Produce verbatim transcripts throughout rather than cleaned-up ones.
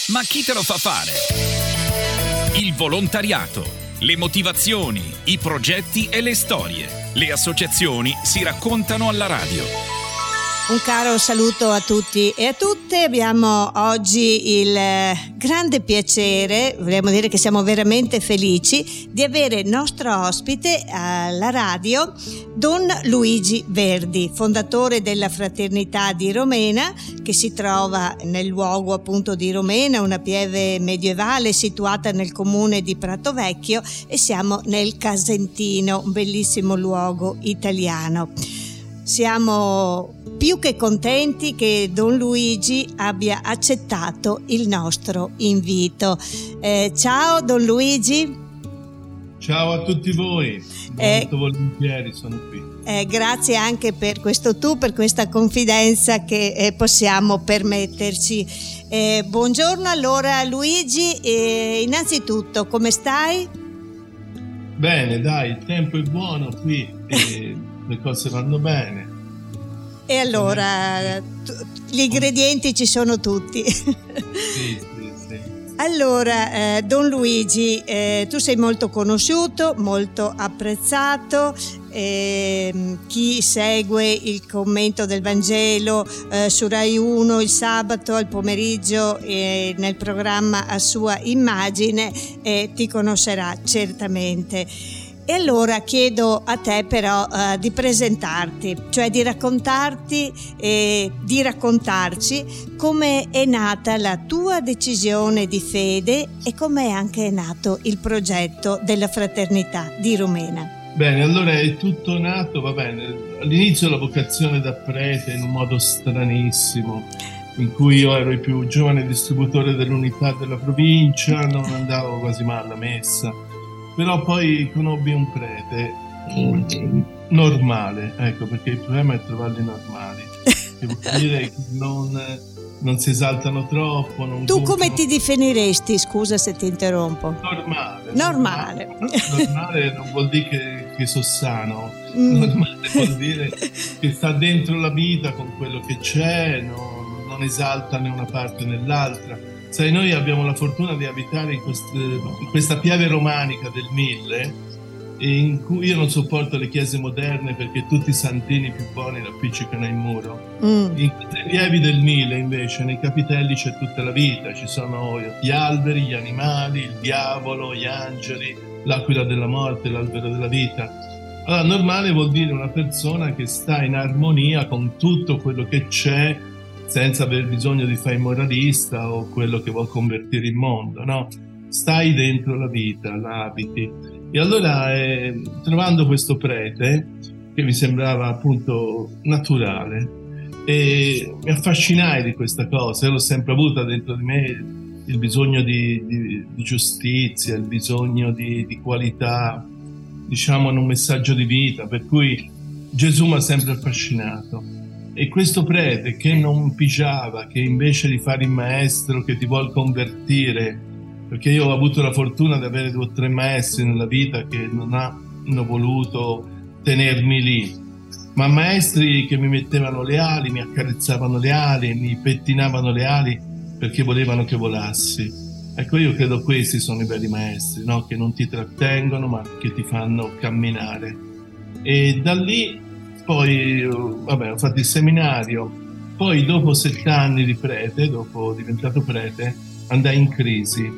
Ma chi te lo fa fare? Il volontariato, le motivazioni, i progetti e le storie. Le associazioni si raccontano alla radio. Un caro saluto a tutti e a tutte. Abbiamo oggi il grande piacere, vogliamo dire che siamo veramente felici, di avere nostro ospite alla radio Don Luigi Verdi, fondatore della Fraternità di Romena, che si trova nel luogo appunto di Romena, una pieve medievale situata nel comune di Prato Vecchio, e siamo nel Casentino, un bellissimo luogo italiano. Siamo più che contenti che Don Luigi abbia accettato il nostro invito. Eh, ciao Don Luigi. Ciao a tutti voi, molto eh, volentieri sono qui. Eh, grazie anche per questo tu, per questa confidenza che eh, possiamo permetterci. Eh, buongiorno allora Luigi, eh, innanzitutto come stai? Bene, dai, il tempo è buono qui e le cose vanno bene. E allora t- gli ingredienti ci sono tutti. Sì, sì, sì. Allora, eh, Don Luigi, eh, tu sei molto conosciuto, molto apprezzato. Eh, chi segue il commento del Vangelo eh, su Rai uno il sabato al pomeriggio eh, nel programma A Sua Immagine eh, ti conoscerà certamente. E allora chiedo a te però uh, di presentarti, cioè di raccontarti e di raccontarci come è nata la tua decisione di fede e come è anche nato il progetto della Fraternità di Romena. Bene, allora è tutto nato, va bene, all'inizio la vocazione da prete in un modo stranissimo, in cui io ero il più giovane distributore dell'unità della provincia, non andavo quasi mai alla messa. Però poi conobbi un prete normale, ecco, perché il problema è trovarli normali, che vuol dire che non, non si esaltano troppo. Non tu come ti definiresti, scusa se ti interrompo? Normale. Normale. Normale, normale non vuol dire che, che so sano, mm. Normale vuol dire che sta dentro la vita con quello che c'è, non, non esalta né una parte né l'altra. Sai, noi abbiamo la fortuna di abitare in, queste, in questa pieve romanica del Mille, in cui io non sopporto le chiese moderne perché tutti i santini più buoni la appiccicano in muro. Mm. In queste pievi del Mille invece nei capitelli c'è tutta la vita, ci sono gli alberi, gli animali, il diavolo, gli angeli, l'aquila della morte, l'albero della vita. Allora normale vuol dire una persona che sta in armonia con tutto quello che c'è, senza aver bisogno di fare il moralista o quello che vuol convertire il mondo, no? Stai dentro la vita, la abiti. E allora eh, trovando questo prete che mi sembrava appunto naturale e mi affascinai di questa cosa, io l'ho sempre avuta dentro di me il bisogno di, di, di giustizia, il bisogno di, di qualità, diciamo in un messaggio di vita, per cui Gesù mi ha sempre affascinato. E questo prete che non pigiava, che invece di fare il maestro che ti vuol convertire, perché io ho avuto la fortuna di avere due o tre maestri nella vita che non hanno voluto tenermi lì, ma maestri che mi mettevano le ali, mi accarezzavano le ali, mi pettinavano le ali perché volevano che volassi. Ecco, io credo questi sono i veri maestri, no? Che non ti trattengono ma che ti fanno camminare. E da lì poi, vabbè, ho fatto il seminario, poi dopo sette anni di prete, dopo diventato prete, andai in crisi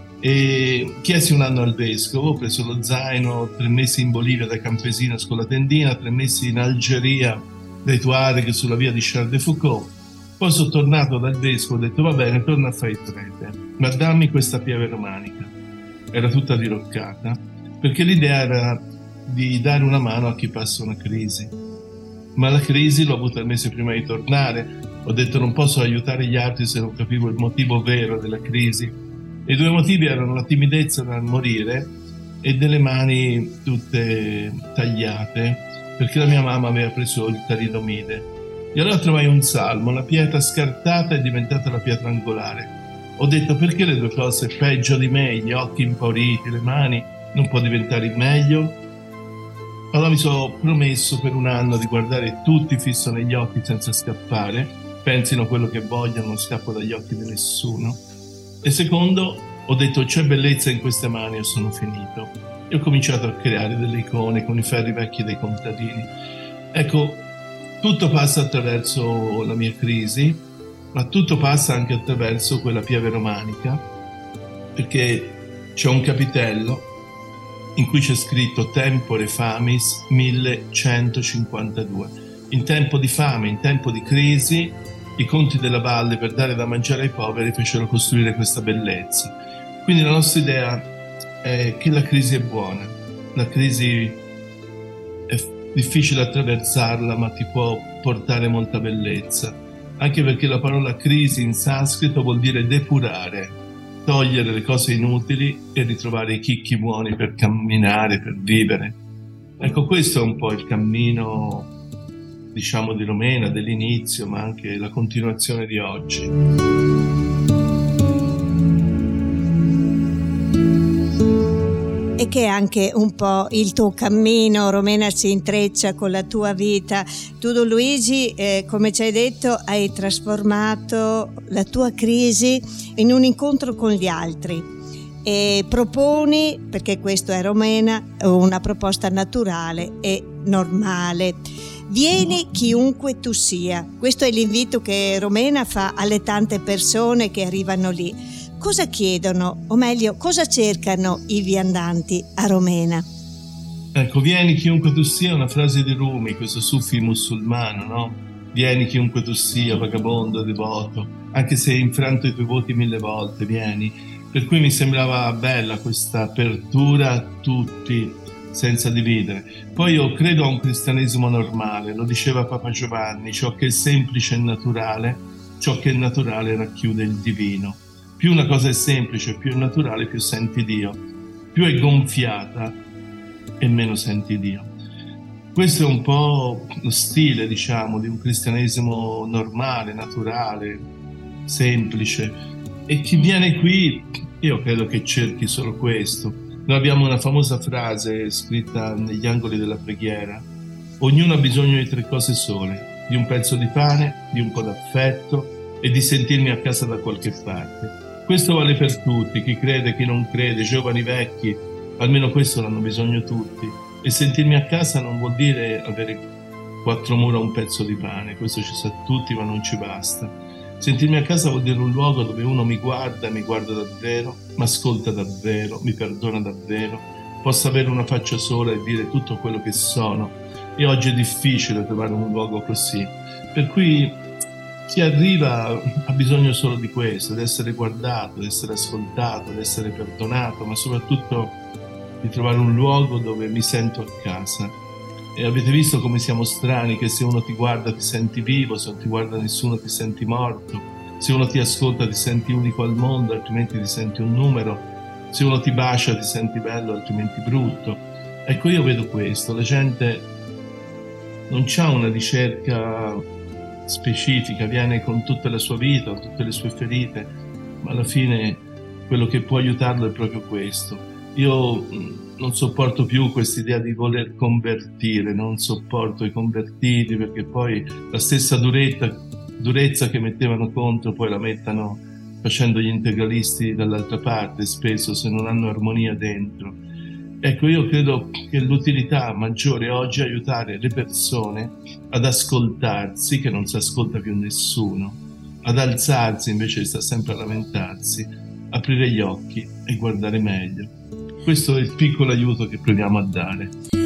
e chiesi un anno al vescovo, ho preso lo zaino, tre mesi in Bolivia da campesino con la tendina, tre mesi in Algeria dai Tuareg sulla via di Charles de Foucauld, poi sono tornato dal vescovo, ho detto va bene, torno a fare il prete, ma dammi questa pieve romanica, era tutta diroccata, perché l'idea era di dare una mano a chi passa una crisi. Ma la crisi l'ho avuta il mese prima di tornare, ho detto non posso aiutare gli altri se non capivo il motivo vero della crisi. E i due motivi erano la timidezza dal morire e delle mani tutte tagliate, perché la mia mamma aveva preso il talidomide. E allora trovai un salmo, la pietra scartata è diventata la pietra angolare. Ho detto perché le due cose peggio di me, gli occhi impauriti, le mani, non può diventare il meglio? Allora mi sono promesso per un anno di guardare tutti fisso negli occhi senza scappare, pensino quello che vogliono, non scappo dagli occhi di nessuno. E secondo, ho detto c'è bellezza in queste mani, io sono finito. E ho cominciato a creare delle icone con i ferri vecchi dei contadini. Ecco, tutto passa attraverso la mia crisi, ma tutto passa anche attraverso quella pieve romanica, perché c'è un capitello in cui c'è scritto Tempore Famis millecentocinquantadue. In tempo di fame, in tempo di crisi, i conti della valle per dare da mangiare ai poveri fecero costruire questa bellezza. Quindi la nostra idea è che la crisi è buona, la crisi è difficile attraversarla, ma ti può portare molta bellezza, anche perché la parola crisi in sanscrito vuol dire depurare, togliere le cose inutili e ritrovare i chicchi buoni per camminare, per vivere. Ecco, questo è un po' il cammino, diciamo, di Romena, dell'inizio, ma anche la continuazione di oggi. E che anche un po' il tuo cammino, Romena, si intreccia con la tua vita. Tu, Don Luigi, eh, come ci hai detto, hai trasformato la tua crisi in un incontro con gli altri e proponi, perché questo è Romena, una proposta naturale e normale. Vieni chiunque tu sia. Questo è l'invito che Romena fa alle tante persone che arrivano lì. Cosa chiedono, o meglio, cosa cercano i viandanti a Romena? Ecco, vieni chiunque tu sia, una frase di Rumi, questo sufi musulmano, no? Vieni chiunque tu sia, vagabondo, devoto, anche se hai infranto i tuoi voti mille volte, vieni. Per cui mi sembrava bella questa apertura a tutti, senza dividere. Poi io credo a un cristianesimo normale, lo diceva Papa Giovanni, ciò che è semplice e naturale, ciò che è naturale racchiude il divino. Più una cosa è semplice, più è naturale, più senti Dio. Più è gonfiata e meno senti Dio. Questo è un po' lo stile, diciamo, di un cristianesimo normale, naturale, semplice. E chi viene qui, io credo che cerchi solo questo. Noi abbiamo una famosa frase scritta negli angoli della preghiera: ognuno ha bisogno di tre cose sole, di un pezzo di pane, di un po' d'affetto e di sentirmi a casa da qualche parte. Questo vale per tutti, chi crede, chi non crede, giovani, vecchi, almeno questo l'hanno bisogno tutti. E sentirmi a casa non vuol dire avere quattro mura o un pezzo di pane, questo ci sa tutti, ma non ci basta. Sentirmi a casa vuol dire un luogo dove uno mi guarda, mi guarda davvero, mi ascolta davvero, mi perdona davvero, possa avere una faccia sola e dire tutto quello che sono. E oggi è difficile trovare un luogo così. Per cui chi arriva ha bisogno solo di questo, di essere guardato, di essere ascoltato, di essere perdonato, ma soprattutto di trovare un luogo dove mi sento a casa. E avete visto come siamo strani, che se uno ti guarda ti senti vivo, se non ti guarda nessuno ti senti morto, se uno ti ascolta ti senti unico al mondo, altrimenti ti senti un numero, se uno ti bacia ti senti bello, altrimenti brutto. Ecco, io vedo questo, la gente non c'ha una ricerca specifica, viene con tutta la sua vita, con tutte le sue ferite, ma alla fine quello che può aiutarlo è proprio questo. Io non sopporto più quest'idea di voler convertire, non sopporto i convertiti, perché poi la stessa durezza, durezza che mettevano contro poi la mettano facendo gli integralisti dall'altra parte, spesso, se non hanno armonia dentro. Ecco, io credo che l'utilità maggiore oggi è aiutare le persone ad ascoltarsi, che non si ascolta più nessuno, ad alzarsi invece di stare sempre a lamentarsi, aprire gli occhi e guardare meglio. Questo è il piccolo aiuto che proviamo a dare.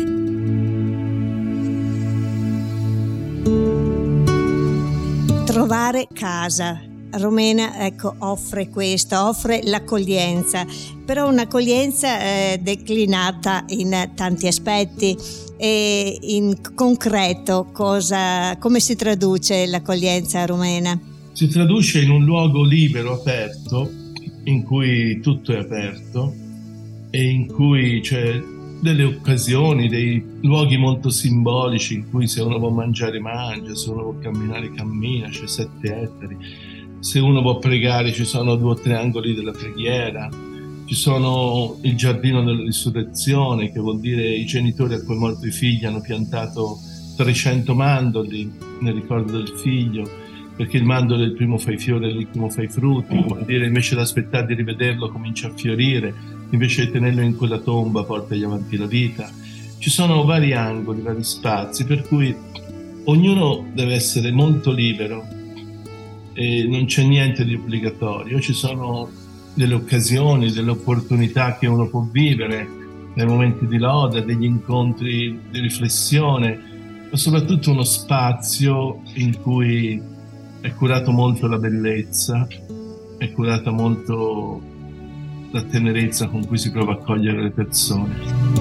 Trovare casa. Romena, ecco, offre questo, offre l'accoglienza, però un'accoglienza eh, declinata in tanti aspetti. E in concreto cosa, come si traduce l'accoglienza romena? Si traduce in un luogo libero, aperto, in cui tutto è aperto e in cui c'è delle occasioni, dei luoghi molto simbolici in cui se uno vuole mangiare mangia, se uno vuole camminare cammina, c'è sette ettari, se uno vuole pregare ci sono due o tre angoli della preghiera, ci sono il giardino della risurrezione, che vuol dire i genitori a cui è morto i figli hanno piantato trecento mandorli nel ricordo del figlio, perché il mandorlo il primo fa i fiori e l'ultimo fa i frutti, vuol dire invece di aspettare di rivederlo comincia a fiorire, invece di tenerlo in quella tomba portagli avanti la vita. Ci sono vari angoli, vari spazi, per cui ognuno deve essere molto libero e non c'è niente di obbligatorio, ci sono delle occasioni, delle opportunità che uno può vivere, dei momenti di lode, degli incontri di riflessione, ma soprattutto uno spazio in cui è curato molto la bellezza, è curata molto la tenerezza con cui si prova a cogliere le persone.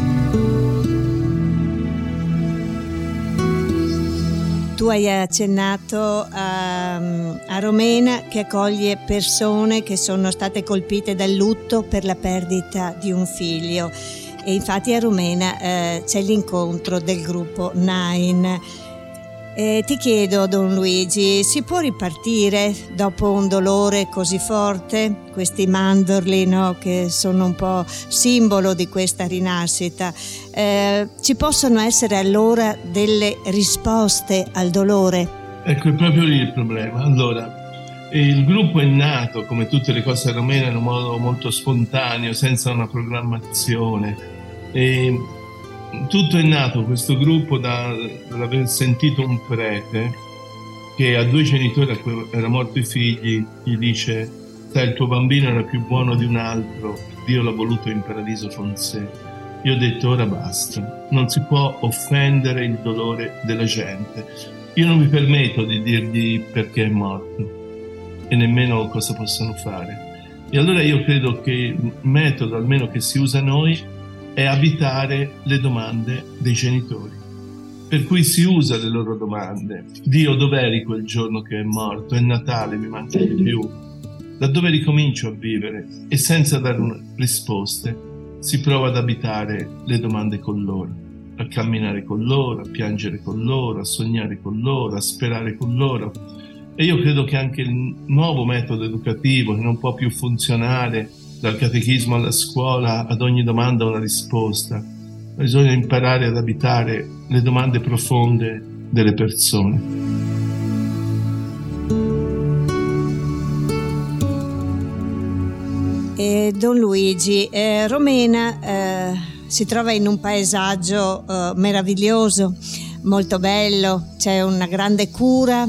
Tu hai accennato a, a Romena, che accoglie persone che sono state colpite dal lutto per la perdita di un figlio, e infatti a Romena eh, c'è l'incontro del gruppo Nine. E ti chiedo, Don Luigi, si può ripartire dopo un dolore così forte? Questi mandorli, no, che sono un po' simbolo di questa rinascita, eh, ci possono essere allora delle risposte al dolore? Ecco, è proprio lì il problema. Allora, il gruppo è nato, come tutte le cose romene, in un modo molto spontaneo, senza una programmazione, e tutto è nato, questo gruppo, da, dall'aver sentito un prete che a due genitori a cui era morto i figli gli dice: sai, il tuo bambino era più buono di un altro, Dio l'ha voluto in paradiso con sé. Io ho detto: ora basta, non si può offendere il dolore della gente, io non mi permetto di dirgli perché è morto e nemmeno cosa possono fare. E allora io credo che il metodo, almeno che si usa noi, è evitare le domande dei genitori, per cui si usa le loro domande. Dio, dov'eri quel giorno che è morto? È Natale, mi manca di più. Da dove ricomincio a vivere? E senza dare risposte si prova ad abitare le domande con loro, a camminare con loro, a piangere con loro, a sognare con loro, a sperare con loro. E io credo che anche il nuovo metodo educativo, che non può più funzionare dal catechismo alla scuola, ad ogni domanda una risposta, bisogna imparare ad abitare le domande profonde delle persone. Eh, Don Luigi, eh, Romena eh, si trova in un paesaggio eh, meraviglioso, molto bello, c'è una grande cura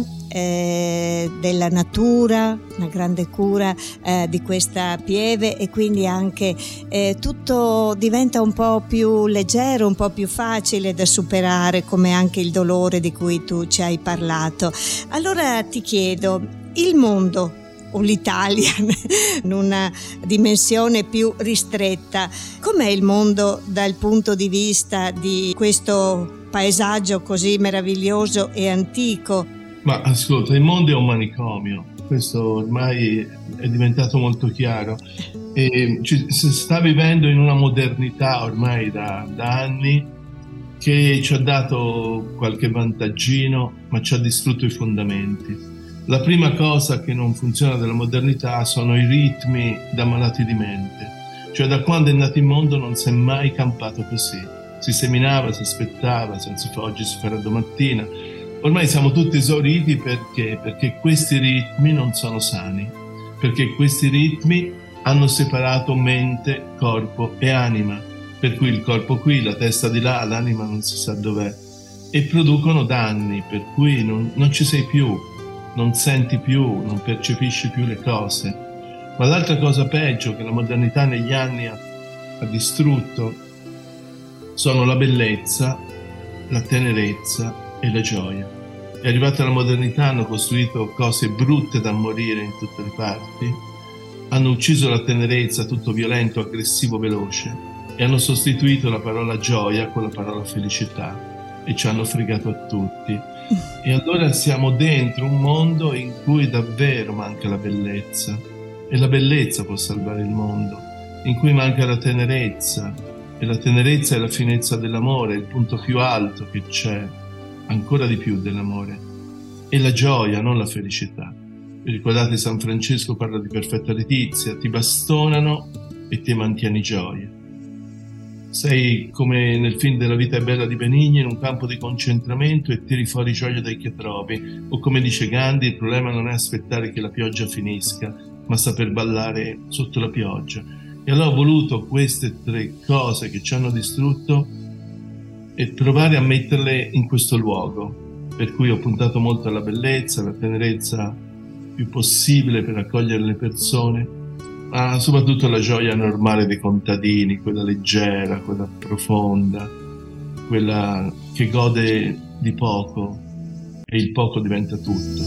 Eh, della natura, una grande cura eh, di questa pieve, e quindi anche eh, tutto diventa un po' più leggero, un po' più facile da superare, come anche il dolore di cui tu ci hai parlato. Allora ti chiedo, il mondo o l'Italia in una dimensione più ristretta, com'è il mondo dal punto di vista di questo paesaggio così meraviglioso e antico? Ma ascolta, il mondo è un manicomio, questo ormai è diventato molto chiaro, e ci, si sta vivendo in una modernità ormai da, da anni che ci ha dato qualche vantaggino, ma ci ha distrutto i fondamenti. La prima cosa che non funziona della modernità sono i ritmi da malati di mente, cioè da quando è nato il mondo non si è mai campato così, si seminava, si aspettava, se non si fa oggi si farà domattina. Ormai siamo tutti esauriti perché? Perché questi ritmi non sono sani, perché questi ritmi hanno separato mente, corpo e anima, per cui il corpo qui, la testa di là, l'anima non si sa dov'è, e producono danni, per cui non, non ci sei più, non senti più, non percepisci più le cose. Ma l'altra cosa peggio che la modernità negli anni ha, ha distrutto sono la bellezza, la tenerezza e la gioia. È arrivata la modernità, hanno costruito cose brutte da morire in tutte le parti, hanno ucciso la tenerezza, tutto violento, aggressivo, veloce, e hanno sostituito la parola gioia con la parola felicità e ci hanno fregato a tutti. E allora siamo dentro un mondo in cui davvero manca la bellezza, e la bellezza può salvare il mondo, in cui manca la tenerezza, e la tenerezza è la finezza dell'amore, il punto più alto che c'è, ancora di più dell'amore, e la gioia, non la felicità. Vi ricordate, San Francesco parla di perfetta letizia: ti bastonano e ti mantieni gioia. sei come nel film della Vita è bella di Benigni, in un campo di concentramento e tiri fuori gioia dai che trovi. O come dice Gandhi, il problema non è aspettare che la pioggia finisca, ma saper ballare sotto la pioggia. E allora ho voluto queste tre cose che ci hanno distrutto e provare a metterle in questo luogo, per cui ho puntato molto alla bellezza, alla tenerezza più possibile per accogliere le persone, ma soprattutto la gioia normale dei contadini, quella leggera, quella profonda, quella che gode di poco e il poco diventa tutto.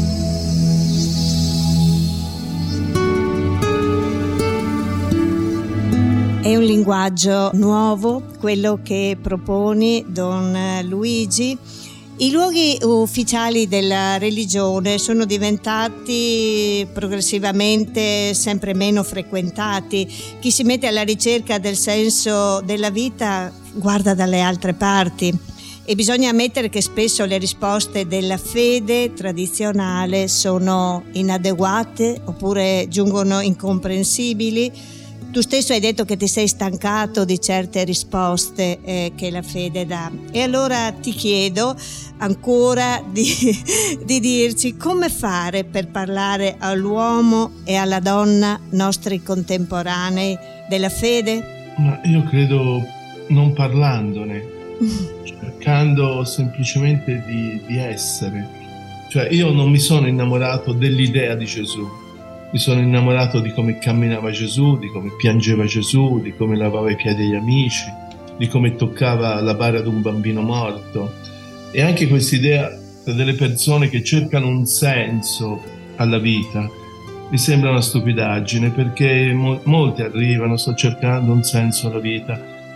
È un linguaggio nuovo, quello che proponi, Don Luigi. I luoghi ufficiali della religione sono diventati progressivamente sempre meno frequentati. Chi si mette alla ricerca del senso della vita guarda dalle altre parti e bisogna ammettere che spesso le risposte della fede tradizionale sono inadeguate oppure giungono incomprensibili. Tu stesso hai detto che ti sei stancato di certe risposte eh, che la fede dà, e allora ti chiedo ancora di, di dirci come fare per parlare all'uomo e alla donna nostri contemporanei della fede? Ma io credo non parlandone, cercando semplicemente di, di essere. Cioè io non mi sono innamorato dell'idea di Gesù. Mi sono innamorato di come camminava Gesù, di come piangeva Gesù, di come lavava i piedi agli amici, di come toccava la bara ad un bambino morto. E anche quest'idea delle persone che cercano un senso alla vita mi sembra una stupidaggine, perché mo- molti arrivano, sto cercando un senso alla vita,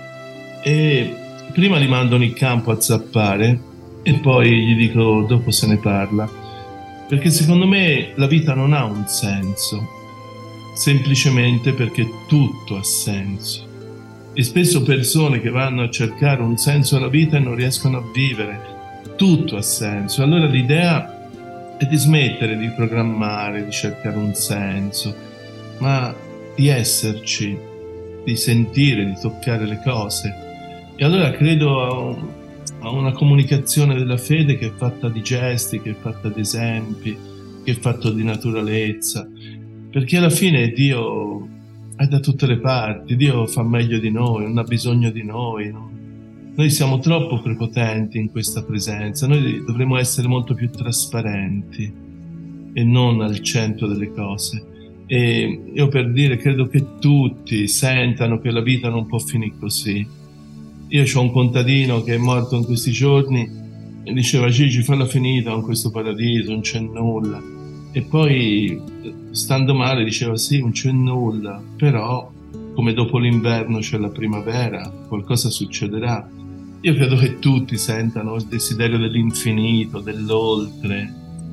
e prima li mandano in campo a zappare e poi gli dico dopo se ne parla. Perché secondo me la vita non ha un senso, semplicemente perché tutto ha senso. E spesso persone che vanno a cercare un senso alla vita e non riescono a vivere, tutto ha senso. Allora l'idea è di smettere di programmare, di cercare un senso, ma di esserci, di sentire, di toccare le cose. E allora credo a un a una comunicazione della fede che è fatta di gesti, che è fatta di esempi, che è fatta di naturalezza, perché alla fine Dio è da tutte le parti, Dio fa meglio di noi, non ha bisogno di noi, no? Noi siamo troppo prepotenti in questa presenza, noi dovremmo essere molto più trasparenti e non al centro delle cose. E io, per dire, credo che tutti sentano che la vita non può finire così. Io ho un contadino che è morto in questi giorni e diceva: Gigi, falla finita con questo paradiso, non c'è nulla. E poi, stando male, diceva: sì, non c'è nulla, però come dopo l'inverno c'è la primavera, qualcosa succederà. Io credo che tutti sentano il desiderio dell'infinito, dell'oltre,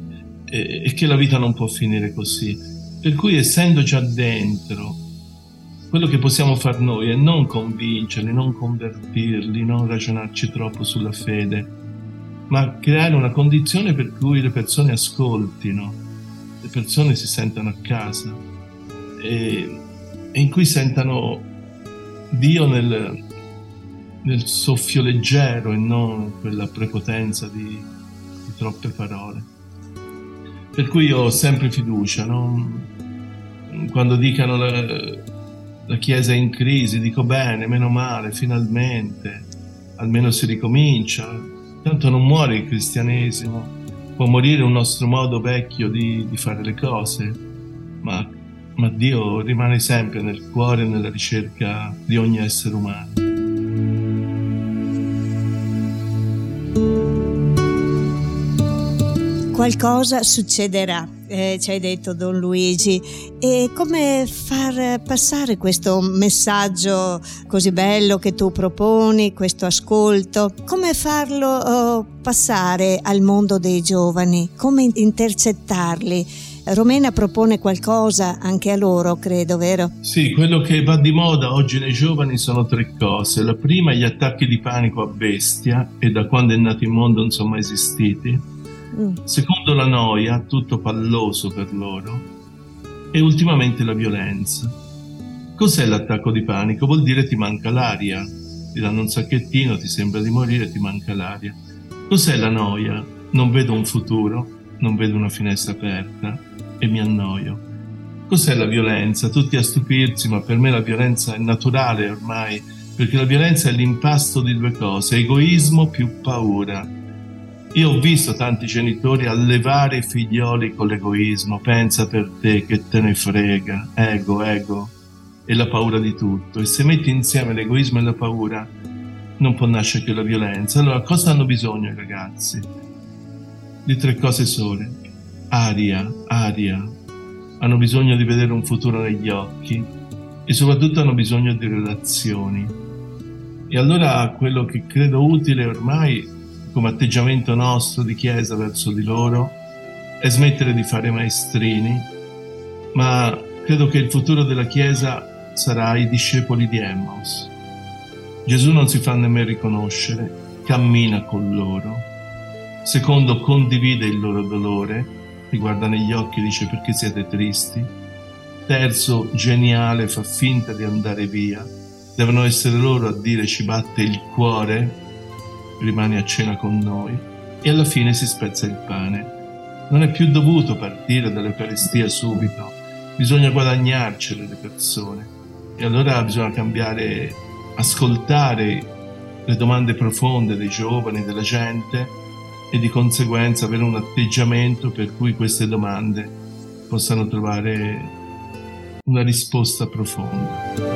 e, e che la vita non può finire così. Per cui, essendo già dentro, quello che possiamo far noi è non convincerli, non convertirli, non ragionarci troppo sulla fede, ma creare una condizione per cui le persone ascoltino, le persone si sentano a casa e, e in cui sentano Dio nel, nel soffio leggero e non quella prepotenza di, di troppe parole. Per cui io ho sempre fiducia, no? Quando dicano la, la Chiesa è in crisi, dico bene, meno male, finalmente, almeno si ricomincia. Tanto non muore il cristianesimo, può morire un nostro modo vecchio di, di fare le cose, ma, ma Dio rimane sempre nel cuore e nella ricerca di ogni essere umano. Qualcosa succederà, eh, ci hai detto Don Luigi, e come far passare questo messaggio così bello che tu proponi, questo ascolto, come farlo oh, passare al mondo dei giovani, come intercettarli? Romena propone qualcosa anche a loro, credo, vero? Sì, quello che va di moda oggi nei giovani sono tre cose. La prima, gli attacchi di panico a bestia, e da quando è nato il mondo non sono mai esistiti. Mm. Secondo, la noia, tutto palloso per loro. E ultimamente la violenza. Cos'è l'attacco di panico? Vuol dire ti manca l'aria, ti danno un sacchettino, ti sembra di morire, ti manca l'aria. Cos'è la noia? Non vedo un futuro, non vedo una finestra aperta e mi annoio. Cos'è la violenza? Tutti a stupirsi, ma per me la violenza è naturale ormai, perché la violenza è l'impasto di due cose, egoismo più paura. Io ho visto tanti genitori allevare i figlioli con l'egoismo, pensa per te, che te ne frega, ego, ego, e la paura di tutto. E se metti insieme l'egoismo e la paura, non può nascere che la violenza. Allora, cosa hanno bisogno i ragazzi? Di tre cose sole. Aria, aria. Hanno bisogno di vedere un futuro negli occhi e soprattutto hanno bisogno di relazioni. E allora quello che credo utile ormai come atteggiamento nostro di Chiesa verso di loro è smettere di fare maestrini, ma credo che il futuro della Chiesa sarà i discepoli di Emmaus. Gesù non si fa nemmeno riconoscere, cammina con loro. Secondo, condivide il loro dolore, li guarda negli occhi e dice: perché siete tristi? Terzo, geniale, fa finta di andare via. Devono essere loro a dire: ci batte il cuore, rimani a cena con noi. E alla fine si spezza il pane. Non è più dovuto partire dall'Eucaristia subito, bisogna guadagnarcele le persone. E allora bisogna cambiare, ascoltare le domande profonde dei giovani, della gente, e di conseguenza avere un atteggiamento per cui queste domande possano trovare una risposta profonda.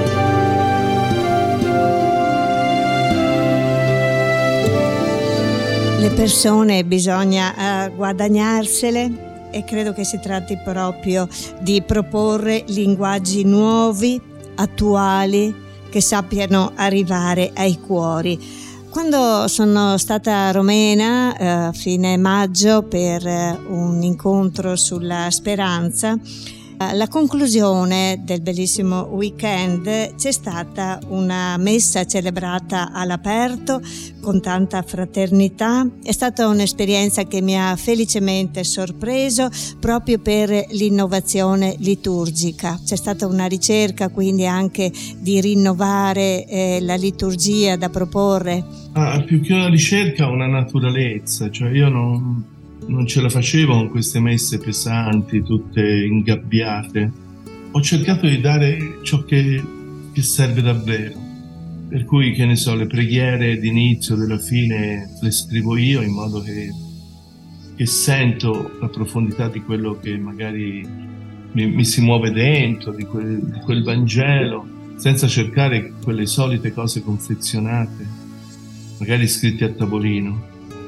Le persone bisogna uh, guadagnarsele, e credo che si tratti proprio di proporre linguaggi nuovi, attuali, che sappiano arrivare ai cuori. Quando sono stata a Romena a uh, fine maggio per uh, un incontro sulla speranza, alla conclusione del bellissimo weekend c'è stata una messa celebrata all'aperto con tanta fraternità. È stata un'esperienza che mi ha felicemente sorpreso proprio per l'innovazione liturgica. C'è stata una ricerca quindi anche di rinnovare eh, la liturgia da proporre. Ah, più che una ricerca, una naturalezza, cioè io non... non ce la facevo con queste messe pesanti, tutte ingabbiate. Ho cercato di dare ciò che, che serve davvero. Per cui, che ne so, le preghiere d'inizio, della fine, le scrivo io in modo che, che sento la profondità di quello che magari mi, mi si muove dentro, di quel, di quel Vangelo, senza cercare quelle solite cose confezionate, magari scritte a tavolino.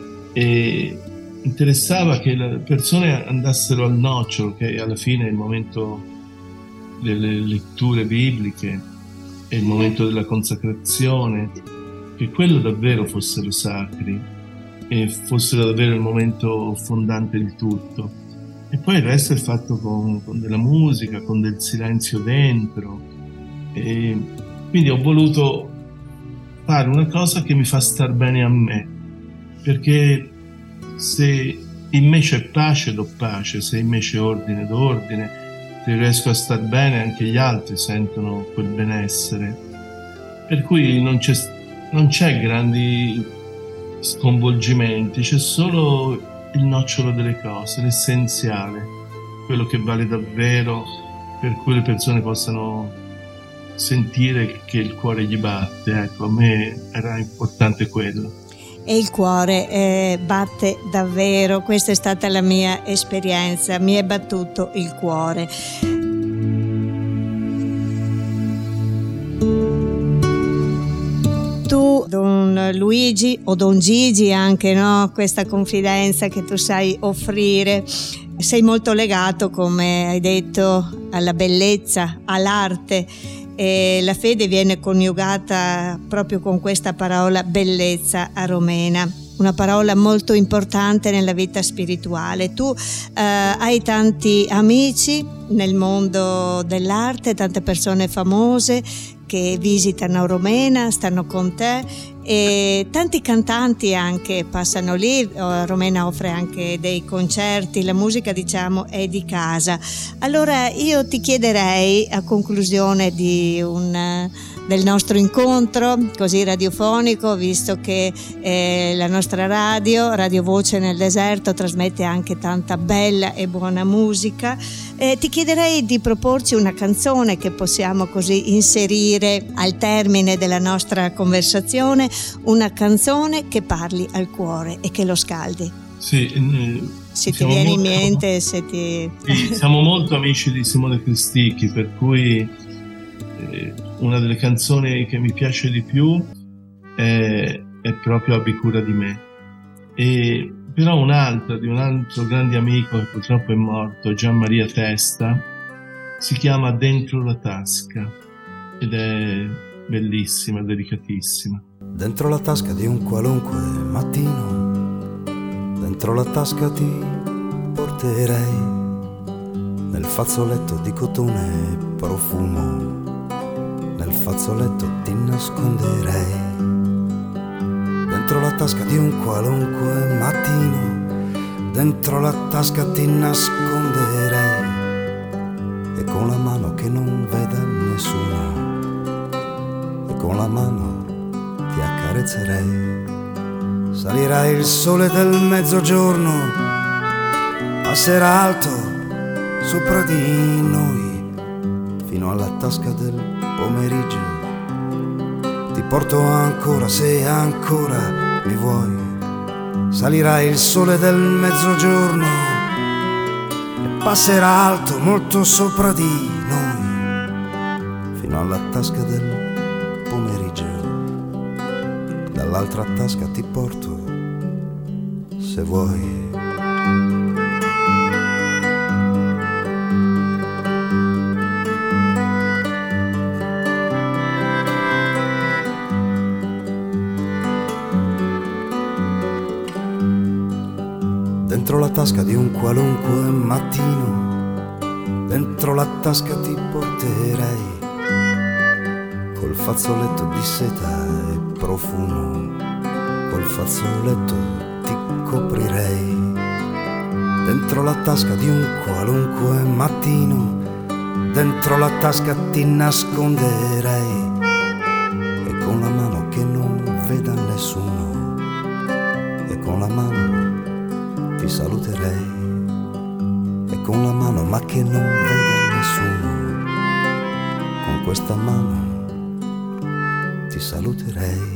E interessava che le persone andassero al nocciolo, che alla fine è il momento delle letture bibliche, è il momento della consacrazione, che quello davvero fossero sacri e fossero davvero il momento fondante di tutto. E poi il resto è fatto con, con della musica, con del silenzio dentro. E quindi ho voluto fare una cosa che mi fa star bene a me, perché se in me c'è pace, do pace, se in me c'è ordine, do ordine, se riesco a star bene anche gli altri sentono quel benessere. Per cui non c'è, non c'è grandi sconvolgimenti, c'è solo il nocciolo delle cose, l'essenziale, quello che vale davvero, per cui le persone possano sentire che il cuore gli batte. Ecco, a me era importante quello. E il cuore eh, batte davvero, questa è stata la mia esperienza, mi è battuto il cuore. Tu, Don Luigi, o Don Gigi anche, no? Questa confidenza che tu sai offrire, sei molto legato, come hai detto, alla bellezza, all'arte. E la fede viene coniugata proprio con questa parola bellezza a Romena, una parola molto importante nella vita spirituale. Tu eh, hai tanti amici nel mondo dell'arte, tante persone famose che visitano Romena, stanno con te, e tanti cantanti anche passano lì. Romena offre anche dei concerti, la musica diciamo è di casa. Allora io ti chiederei, a conclusione di un del nostro incontro così radiofonico, visto che eh, la nostra radio, Radio Voce nel Deserto, trasmette anche tanta bella e buona musica, eh, ti chiederei di proporci una canzone che possiamo così inserire al termine della nostra conversazione, una canzone che parli al cuore e che lo scaldi. Sì, eh, se ti viene molto, in mente, se ti... Sì, siamo molto amici di Simone Cristicchi, per cui eh, una delle canzoni che mi piace di più è, è proprio Abbi cura di me. E però un'altra di un altro grande amico che purtroppo è morto, Gian Maria Testa, si chiama Dentro la tasca ed è bellissima, delicatissima. Dentro la tasca di un qualunque mattino, dentro la tasca ti porterei, nel fazzoletto di cotone profumo, nel fazzoletto ti nasconderei. Dentro la tasca di un qualunque mattino, dentro la tasca ti nasconderei, e con la mano che non veda nessuno, e con la mano ti accarezzerei. Salirà il sole del mezzogiorno, passerà alto sopra di noi, fino alla tasca del pomeriggio. Ti porto ancora se ancora mi vuoi. Salirà il sole del mezzogiorno e passerà alto molto sopra di noi, fino alla tasca del pomeriggio. Dall'altra tasca ti porto se vuoi. Dentro la tasca di un qualunque mattino, dentro la tasca ti porterei, col fazzoletto di seta e profumo, col fazzoletto ti coprirei. Dentro la tasca di un qualunque mattino, dentro la tasca ti nasconderei, e con la mano che non veda nessuno, e con la mano ti saluterei, e con la mano ma che non veda nessuno, con questa mano ti saluterei.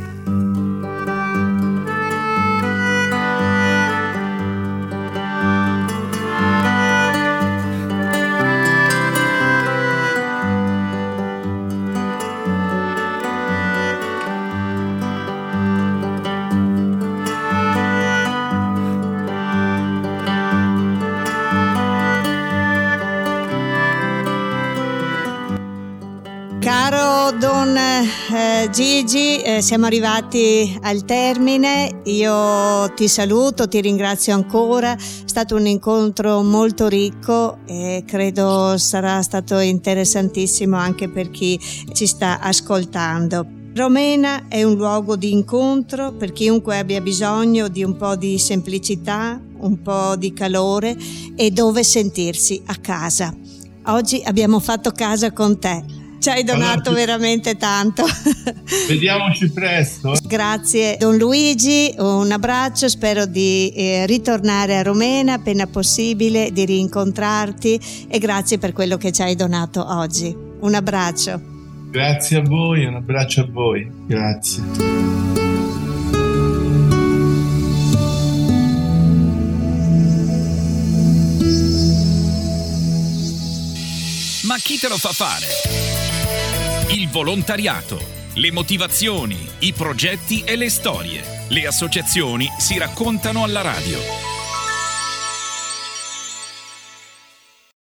Caro Don eh, Gigi, eh, siamo arrivati al termine. Io ti saluto, ti ringrazio ancora. È stato un incontro molto ricco e credo sarà stato interessantissimo anche per chi ci sta ascoltando. Romena è un luogo di incontro per chiunque abbia bisogno di un po' di semplicità, un po' di calore e dove sentirsi a casa. Oggi abbiamo fatto casa con te. Ci hai donato allora, veramente tanto. Vediamoci presto. Grazie Don Luigi, un abbraccio, spero di eh, ritornare a Romena appena possibile, di rincontrarti, e grazie per quello che ci hai donato oggi. Un abbraccio. Grazie a voi, un abbraccio a voi. Grazie. Ma chi te lo fa fare? Il volontariato, le motivazioni, i progetti e le storie. Le associazioni si raccontano alla radio.